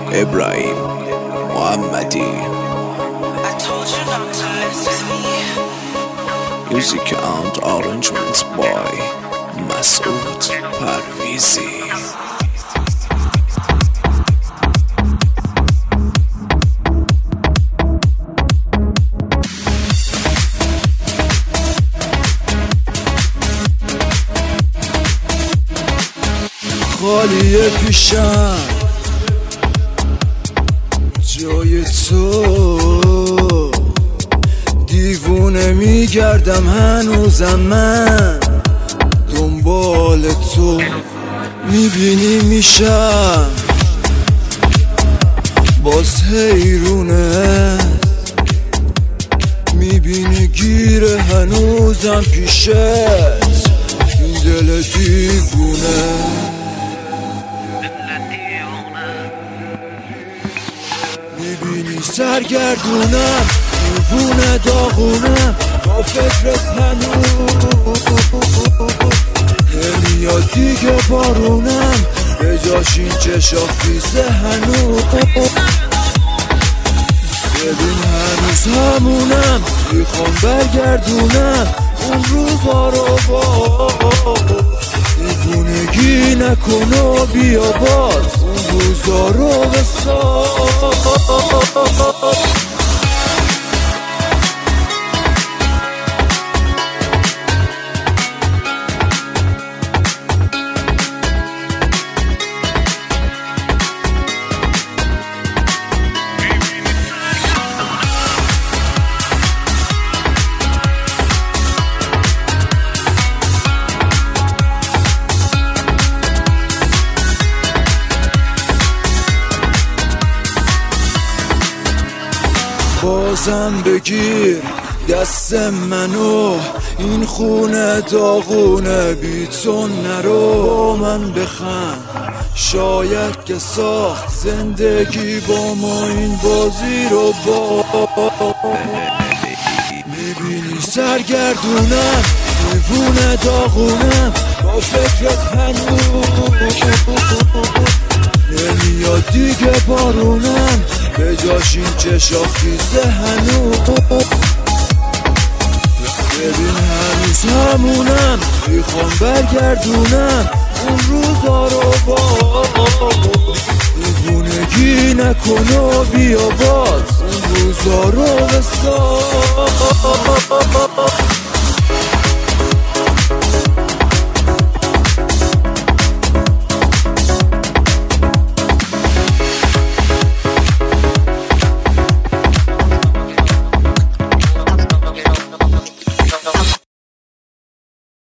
ابراهیم محمدی. Music and arrangements by مسعود پرویزی. خالیه پیشم جای تو، دیوونه میگردم هنوزم من دنبال تو. میبینی میشم باز حیرونه، میبینی گیره هنوزم پیشت این دل دیوونه. میبینی سرگردونم دیوونه داغونم با فکرت هنوز نمیاد دیگه بارونم به جاش این چشا خیزه هنوز. ببین هنوز همونم میخوام برگردونم اون روزا رو باز. دیوونگی نکن و بیا باز اون روزا رو بساز. بازم بگیر دست منو، این خونه داغونه بی تو نرو. با من بخند شاید که ساخت زندگی با ما این بازی رو با. میبینی سرگردونم دیوونه داغونم با فکرت هنوز نمیاد دیگه بارونم به جاش این چشا خیزه هنوز. ببین هنوز همونم میخوام برگردونم اون روزا رو باز. دیوونگی نکن و بیا باز اون روزا رو بساز.